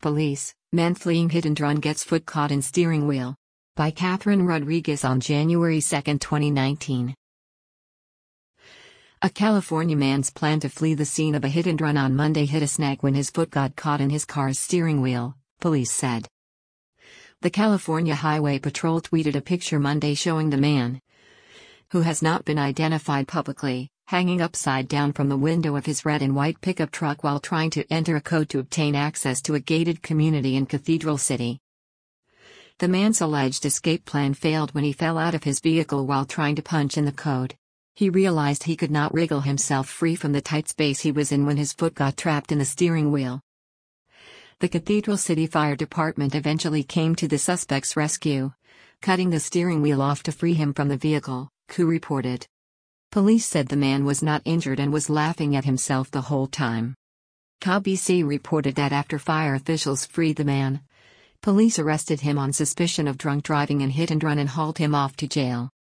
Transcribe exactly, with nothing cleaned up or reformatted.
Police, man fleeing hit and run gets foot caught in steering wheel. By Catherine Rodriguez on January second, twenty nineteen. A California man's plan to flee the scene of a hit and run on Monday hit a snag when his foot got caught in his car's steering wheel, police said. The California Highway Patrol tweeted a picture Monday showing the man, who has not been identified publicly, hanging upside down from the window of his red and white pickup truck while trying to enter a code to obtain access to a gated community in Cathedral City. The man's alleged escape plan failed when he fell out of his vehicle while trying to punch in the code. He realized he could not wriggle himself free from the tight space he was in when his foot got trapped in the steering wheel. The Cathedral City Fire Department eventually came to the suspect's rescue, cutting the steering wheel off to free him from the vehicle, C U reported. Police said the man was not injured and was laughing at himself the whole time. K B C reported that after fire officials freed the man, police arrested him on suspicion of drunk driving and hit and run and hauled him off to jail.